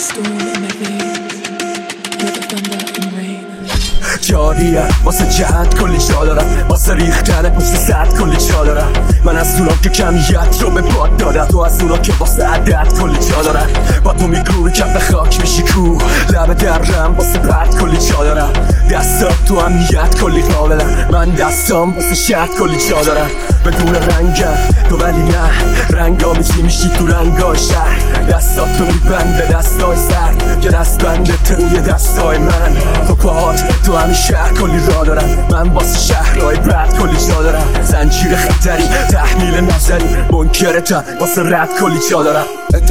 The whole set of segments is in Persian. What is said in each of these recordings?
جاریه واسه جهت کلی جا دارم، واسه ریختن پشت سد کلی جا دارم. من از اونا که کمیت رو به باد دادم، تو از اونا که واسه عدد کلی جا دارم. با تو میگروی کف خاک میشی کو، لب درم واسه پرد کلی جا دارم. دستام تو امنیت کلی قابلم، من دستام واسه شهد کلی جا دارم. بدون رنگم تو ولی نه، رنگا میشی تو رنگای شهر. دستات تو میبنده دستای سر، که دست بنده توی دستای من. تو پاهات تو همین شهر کلی را دارم، من واسه شهرهای بعد کلی جا دارم. زنجیر خطری تحمیل نظری، منکرتم واسه رد کلی جا دارم.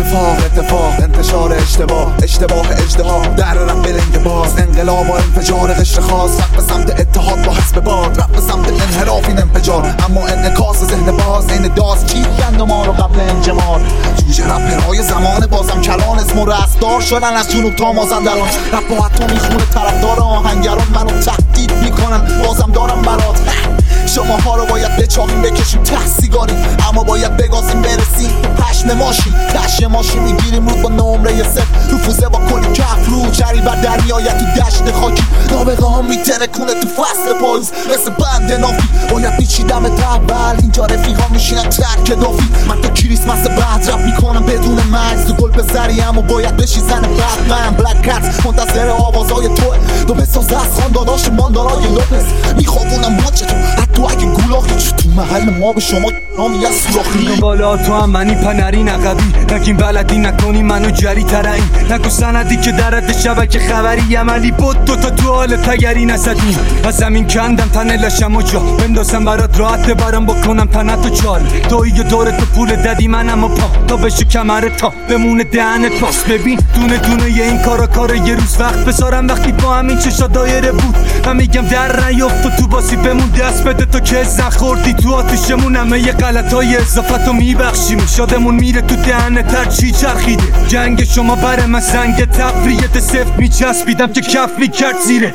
اتفاق انتشار اشتباه اجدها در رپ بلنگ باز، انقلاب و انفجار قشر خاص. رفت به سمت اتحاد با حسب باد، رفت به سمت انحراف این انفجار، اما انعکاس ذهن باز این داز چیدند ما رو قبل انجمار. جوجه رپرهای زمان بازم کلان اسم و رستار شدن از جنوب تا مازندران. رپ با حتی میخونه طرفدار آهنگران، منو تهدید میکنن بازم دارم برات. شما ها رو باید بچاقیم بکشیم ته سیگاری، اما باید بگازیم برسیم به پشم ماشین. تشه ماشین میگیریم رو با نمره صفر، رفوزه با کلی کف رو چری بر در میآید تو دشت خاکی. نابغه ها میترکونه تو فصل پاییز مثل بند نافی، باید میچیدم اول. اینجا رفیقا میشینن ترک دافی، من تو کریسمس بعد رپ میکنم بدون مکس. تو گل بزری اما باید بشی زن بتمن. بلک کت منتظر آوازهای توه، تو بساز از خانداناش ماندارای لوپس. میخوابونم ماچه تو حتی اگه گولاخی تو محل ما به شما نامی از سوراخی. بالا تو هم منی پنری نقبی، نگیم بلدی نکنی منو جری ترعی. نگو سندی که درد شبکه خبری عملی بود، دوتا تو حال تگری نسدیم. از زمین کندم تنه لشم و جا بندازم برات راحت برم بکنم تنت و چال. توی دور تو پول دادی منم و پا تا بشه کمرت تا بمونه دهنت پاس. ببین دونه دونه یه این کارا یه روز وقت بذارم وقتی با همین چشا دایره بود. من میگم در نیفت و تو باسی بمون دست بده تا که زن خوردی تو آتیشمون. همه یه غلطای اضافتو میبخشیم، شادمون میره تو دهنت هر چی چرخیده. جنگ شما بره من زنگ تفریت سفت میچسبیدم که کف میکرد زیره.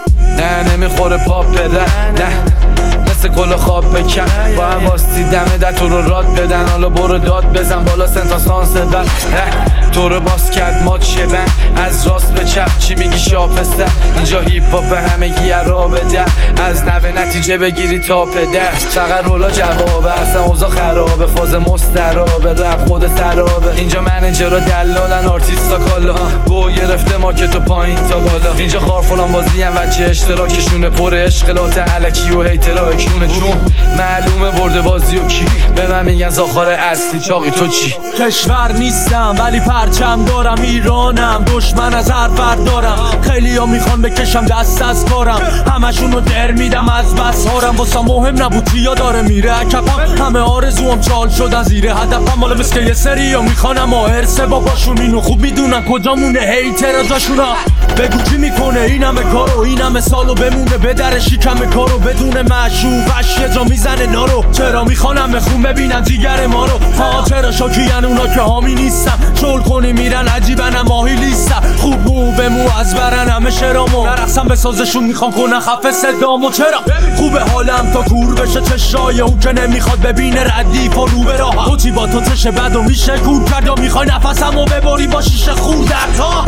نه نمیخوره پاپ بده، نه مثل گل خواب بکن. با هم واستی دمه در تو رو راد بدن، حالا برو داد بزن بالا سنتاسانس بر. تو رو باز کرد مات شبن از راست به چپ، چی میگی شاپسته؟ اینجا هیپ هاپ همگی را بده، از نوه نتیجه بگیری تا پده. فقط رولا جوابه، اصلا اوضاع خرابه، فاز مسترابه، رپ خود سرابه. اینجا منیجر و دلالن آرتیستا کالا، گو گرفته مارکت و پایین تا بالا. اینجا خارفولان بازی هم وچه اشتراکشونه، پر اشغالات علکی و هیترها کونه جون. معلومه برده بازی و کی، به من میگن زاخار اصلی چاقی تو چی؟ کشور نیستم ولی پرچم دارم، ایرانم دشمن از هر ور دارم. خیلی ها میخوان بکشم دست از کارم، همشون رو در میدم از بس هارم. واسه مهم نبود چیا داره میره کپم، همه آرزوام چال شدن زیر هدفم. مال مسکه یه سری ها میخوان اما ارسه باباشون اینو خوب میدونن کجا مونه هیتر ازاشونا. بگو چی میکنه این همه کارو، این همه سالو بمونه به در شکم کارو. بدون مشروبش یه جا میزنه نارو، چرا میخوانم بخون ببینن دیگر ما رو. ها چرا شاکیان اونا که حامی نیستم، شل کنی میرن عجیبن ماهی لیستم. خوب مو به مو از برن همه شرامو، نرقصم به سازشون میخوام کنن خفه صدامو. چرا خوبه حالم تا کور بشه چشای اون که نمیخواد ببینه ردیف و رو به راه. تو چی با تو چشه بد و میشه کور کرد، یا میخوای نفسمو ببری با شیشه خورد تا